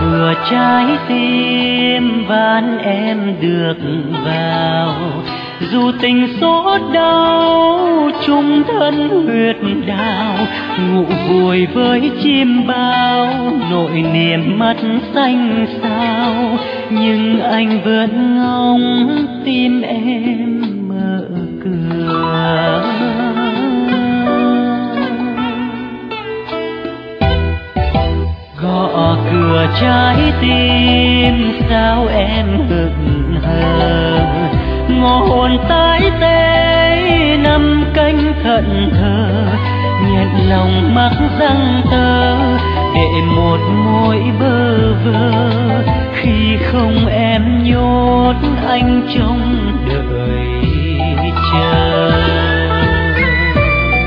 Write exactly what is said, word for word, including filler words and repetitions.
cửa trái tim van em được vào, dù tình số đau chung thân huyết đào, ngủ vùi với chim bao nỗi niềm mắt xanh sao, nhưng anh vẫn ngóng tim em mở cửa. Gõ cửa trái tim sao em hững hờ, ngõ hồn tái tê nằm canh thận thờ, nhận lòng mắc răng tơ để một môi bơ vơ, khi không em nhốt anh trong đời chờ.